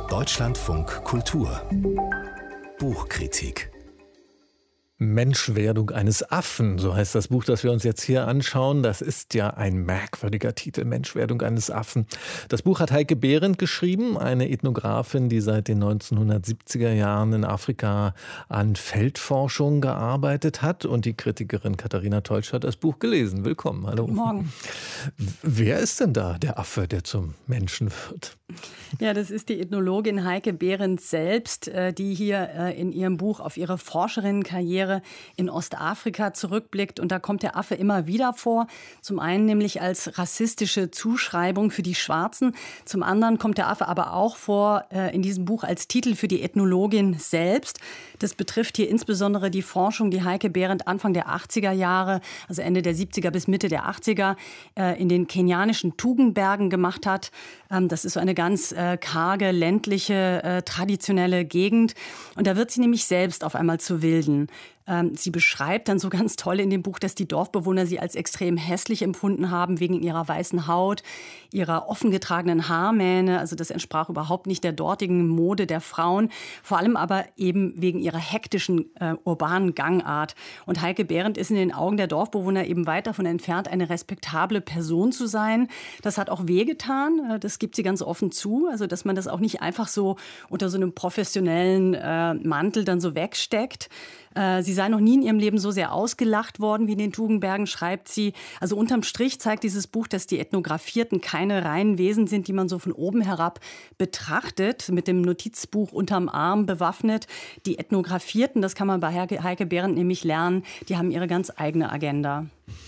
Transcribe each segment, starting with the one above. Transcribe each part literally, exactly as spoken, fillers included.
Deutschlandfunk Kultur Buchkritik. Menschwerdung eines Affen, so heißt das Buch, das wir uns jetzt hier anschauen. Das ist ja ein merkwürdiger Titel, Menschwerdung eines Affen. Das Buch hat Heike Behrendt geschrieben, eine Ethnografin, die seit den neunzehnhundertsiebziger Jahren in Afrika an Feldforschung gearbeitet hat. Und die Kritikerin Katharina Teutsch hat das Buch gelesen. Willkommen, hallo. Guten Morgen. Wer ist denn da der Affe, der zum Menschen wird? Ja, das ist die Ethnologin Heike Behrendt selbst, die hier in ihrem Buch auf ihre Forscherinnenkarriere in Ostafrika zurückblickt. Und da kommt der Affe immer wieder vor. Zum einen nämlich als rassistische Zuschreibung für die Schwarzen. Zum anderen kommt der Affe aber auch vor in diesem Buch als Titel für die Ethnologin selbst. Das betrifft hier insbesondere die Forschung, die Heike Behrendt Anfang der achtziger Jahre, also Ende der siebziger bis Mitte der achtziger, in den kenianischen Tugenbergen gemacht hat. Das ist so eine ganz karge, ländliche, traditionelle Gegend. Und da wird sie nämlich selbst auf einmal zu Wilden. Sie beschreibt dann so ganz toll in dem Buch, dass die Dorfbewohner sie als extrem hässlich empfunden haben wegen ihrer weißen Haut, ihrer offen getragenen Haarmähne. Also das entsprach überhaupt nicht der dortigen Mode der Frauen. Vor allem aber eben wegen ihrer hektischen äh, urbanen Gangart. Und Heike Behrendt ist in den Augen der Dorfbewohner eben weit davon entfernt, eine respektable Person zu sein. Das hat auch wehgetan. Das gibt sie ganz offen zu. Also dass man das auch nicht einfach so unter so einem professionellen äh, Mantel dann so wegsteckt. Sie sei noch nie in ihrem Leben so sehr ausgelacht worden wie in den Tugenbergen, schreibt sie. Also unterm Strich zeigt dieses Buch, dass die Ethnografierten keine reinen Wesen sind, die man so von oben herab betrachtet, mit dem Notizbuch unterm Arm bewaffnet. Die Ethnografierten, das kann man bei Heike Behrendt nämlich lernen, die haben ihre ganz eigene Agenda.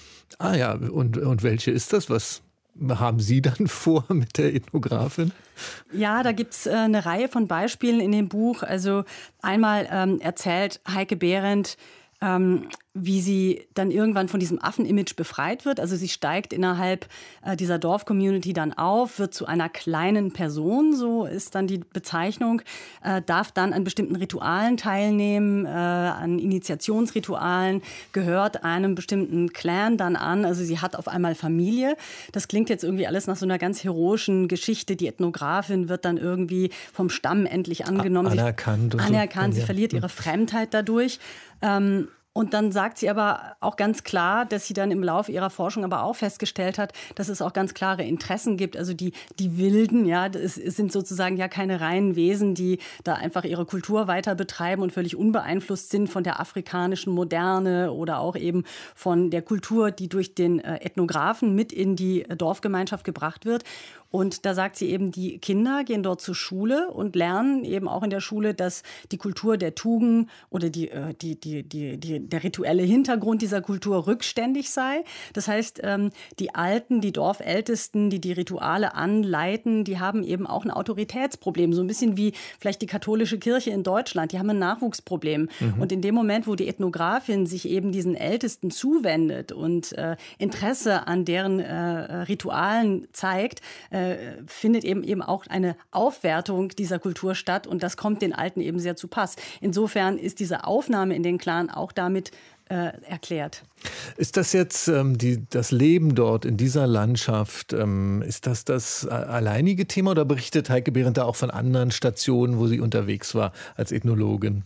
Ah ja, und, und welche ist das? Was haben Sie dann vor mit der Ethnografin? Ja, da gibt's äh, eine Reihe von Beispielen in dem Buch. Also einmal ähm, erzählt Heike Behrendt, ähm, wie sie dann irgendwann von diesem Affen-Image befreit wird. Also sie steigt innerhalb äh, dieser Dorf-Community dann auf, wird zu einer kleinen Person, so ist dann die Bezeichnung, äh, darf dann an bestimmten Ritualen teilnehmen, äh, an Initiationsritualen, gehört einem bestimmten Clan dann an. Also sie hat auf einmal Familie. Das klingt jetzt irgendwie alles nach so einer ganz heroischen Geschichte. Die Ethnografin wird dann irgendwie vom Stamm endlich angenommen. Anerkannt. Sie, anerkannt, so. Sie verliert ihre Fremdheit dadurch. Ähm, Und dann sagt sie aber auch ganz klar, dass sie dann im Laufe ihrer Forschung aber auch festgestellt hat, dass es auch ganz klare Interessen gibt. Also die, die Wilden, ja, es sind sozusagen ja keine reinen Wesen, die da einfach ihre Kultur weiter betreiben und völlig unbeeinflusst sind von der afrikanischen Moderne oder auch eben von der Kultur, die durch den Ethnographen mit in die Dorfgemeinschaft gebracht wird. Und da sagt sie eben, die Kinder gehen dort zur Schule und lernen eben auch in der Schule, dass die Kultur der Tugend oder die, die, die, die, die, der rituelle Hintergrund dieser Kultur rückständig sei. Das heißt, die Alten, die Dorfältesten, die die Rituale anleiten, die haben eben auch ein Autoritätsproblem. So ein bisschen wie vielleicht die katholische Kirche in Deutschland. Die haben ein Nachwuchsproblem. Mhm. Und in dem Moment, wo die Ethnografin sich eben diesen Ältesten zuwendet und äh, Interesse an deren äh, Ritualen zeigt, äh, findet eben eben auch eine Aufwertung dieser Kultur statt. Und das kommt den Alten eben sehr zu Pass. Insofern ist diese Aufnahme in den Clan auch damit äh, erklärt. Ist das jetzt ähm, die, das Leben dort in dieser Landschaft, ähm, ist das das alleinige Thema oder berichtet Heike Behrendt da auch von anderen Stationen, wo sie unterwegs war als Ethnologin?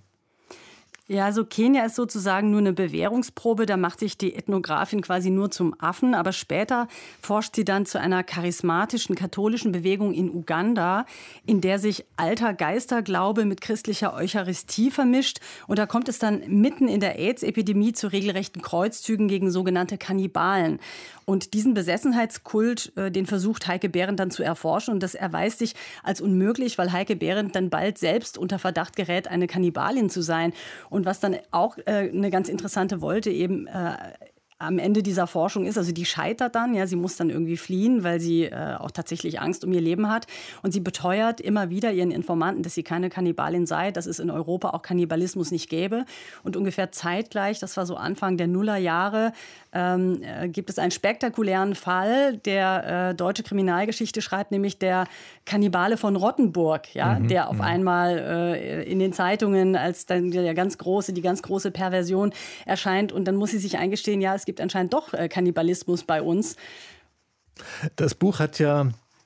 Ja, also Kenia ist sozusagen nur eine Bewährungsprobe. Da macht sich die Ethnografin quasi nur zum Affen. Aber später forscht sie dann zu einer charismatischen katholischen Bewegung in Uganda, in der sich alter Geisterglaube mit christlicher Eucharistie vermischt. Und da kommt es dann mitten in der AIDS-Epidemie zu regelrechten Kreuzzügen gegen sogenannte Kannibalen. Und diesen Besessenheitskult, äh, den versucht Heike Behrendt dann zu erforschen. Und das erweist sich als unmöglich, weil Heike Behrendt dann bald selbst unter Verdacht gerät, eine Kannibalin zu sein. Und was dann auch äh, eine ganz interessante Wolte eben äh, am Ende dieser Forschung ist, also die scheitert dann, ja, sie muss dann irgendwie fliehen, weil sie äh, auch tatsächlich Angst um ihr Leben hat. Und sie beteuert immer wieder ihren Informanten, dass sie keine Kannibalin sei, dass es in Europa auch Kannibalismus nicht gäbe. Und ungefähr zeitgleich, das war so Anfang der Nullerjahre, ähm, äh, gibt es einen spektakulären Fall, der äh, deutsche Kriminalgeschichte schreibt, nämlich der Kannibale von Rottenburg, ja, mhm, der auf mh. einmal äh, in den Zeitungen als dann der ganz große, die ganz große Perversion erscheint. Und dann muss sie sich eingestehen, ja, es gibt anscheinend doch äh, Kannibalismus bei uns. Das Buch hat ja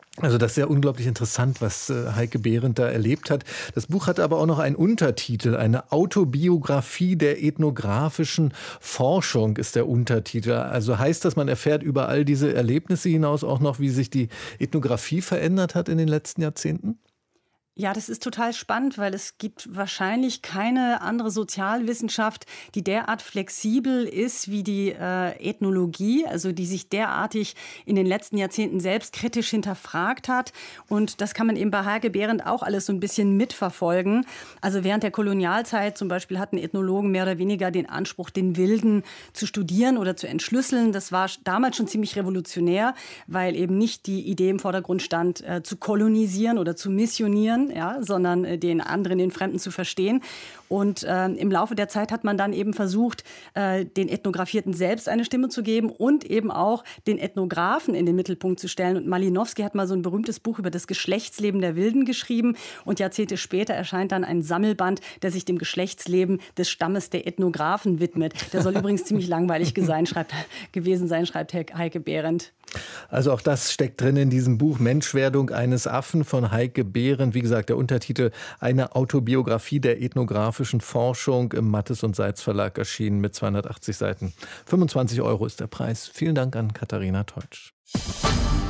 Also das ist ja unglaublich interessant, was äh, Heike Behrendt da erlebt hat. Das Buch hat aber auch noch einen Untertitel, eine Autobiografie der ethnografischen Forschung ist der Untertitel. Also heißt das, man erfährt über all diese Erlebnisse hinaus auch noch, wie sich die Ethnographie verändert hat in den letzten Jahrzehnten? Ja, das ist total spannend, weil es gibt wahrscheinlich keine andere Sozialwissenschaft, die derart flexibel ist wie die äh, Ethnologie, also die sich derartig in den letzten Jahrzehnten selbst kritisch hinterfragt hat. Und das kann man eben bei Heike Behrendt auch alles so ein bisschen mitverfolgen. Also während der Kolonialzeit zum Beispiel hatten Ethnologen mehr oder weniger den Anspruch, den Wilden zu studieren oder zu entschlüsseln. Das war damals schon ziemlich revolutionär, weil eben nicht die Idee im Vordergrund stand, äh, zu kolonisieren oder zu missionieren. Ja, sondern äh, den anderen, den Fremden zu verstehen. Und äh, im Laufe der Zeit hat man dann eben versucht, äh, den Ethnografierten selbst eine Stimme zu geben und eben auch den Ethnografen in den Mittelpunkt zu stellen. Und Malinowski hat mal so ein berühmtes Buch über das Geschlechtsleben der Wilden geschrieben. Und Jahrzehnte später erscheint dann ein Sammelband, der sich dem Geschlechtsleben des Stammes der Ethnografen widmet. Der soll übrigens ziemlich langweilig sein, schreibt, gewesen sein, schreibt Heike Behrendt. Also auch das steckt drin in diesem Buch Menschwerdung eines Affen von Heike Behrendt. Wie gesagt, der Untertitel eine Autobiografie der ethnografischen Forschung im Mattes und Seitz Verlag erschienen mit zweihundertachtzig Seiten. fünfundzwanzig Euro ist der Preis. Vielen Dank an Katharina Teutsch.